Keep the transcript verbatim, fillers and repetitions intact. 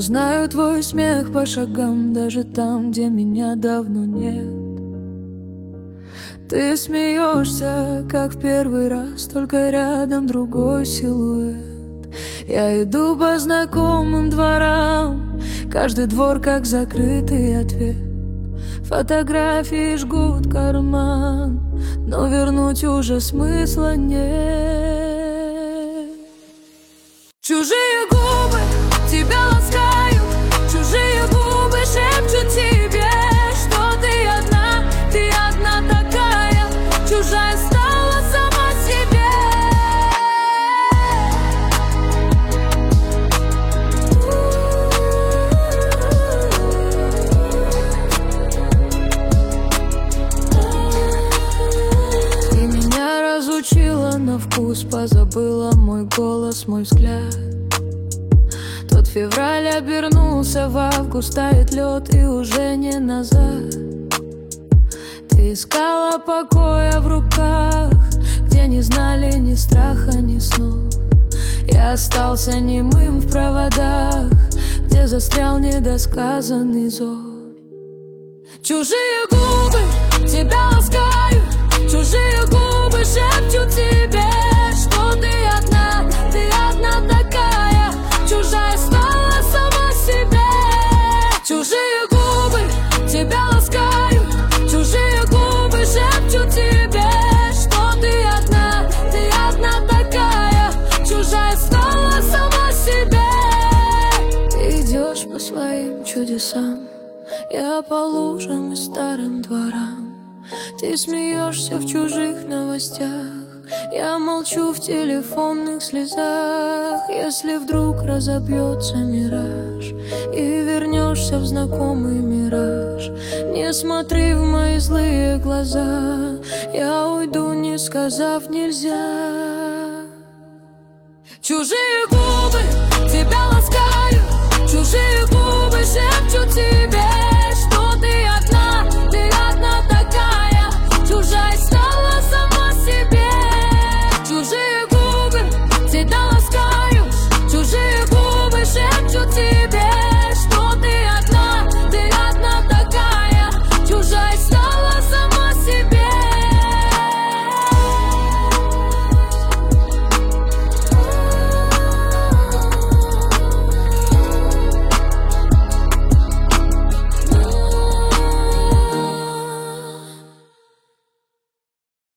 узнаю твой смех по шагам, даже там, где меня давно нет. Ты смеешься, как в первый раз, только рядом другой силуэт. Я иду по знакомым дворам, каждый двор как закрытый ответ. Фотографии жгут карман, но вернуть уже смысла нет. Чужие губы тебя ласкают, чужие губы шепчут тебе, что ты одна, ты одна такая, чужая стала сама себе. Ты меня разучила на вкус, позабыла мой голос, мой взгляд. Тот февраль обернулся в август, тает лед и уже не назад. Ты искала покоя в руках, где не знали ни страха, ни снов. Я остался немым в проводах, где застрял недосказанный зов. Чужие губы тебя ласкают, чужие губы шепчут тебе, что ты одна, ты одна такая, чужая стала сама себе. Чужие губы тебя ласкают, чужие губы шепчут тебе, что ты одна, ты одна такая, чужая стала сама себе. Ты идешь по своим чудесам, я по лужам и старым дворам. Ты смеешься в чужих новостях, я молчу в телефонных слезах. Если вдруг разобьется мираж и вернешься в знакомый мираж, не смотри в мои злые глаза, я уйду, не сказав нельзя. Чужие губы тебя ласкают, чужие губы шепчут тебе,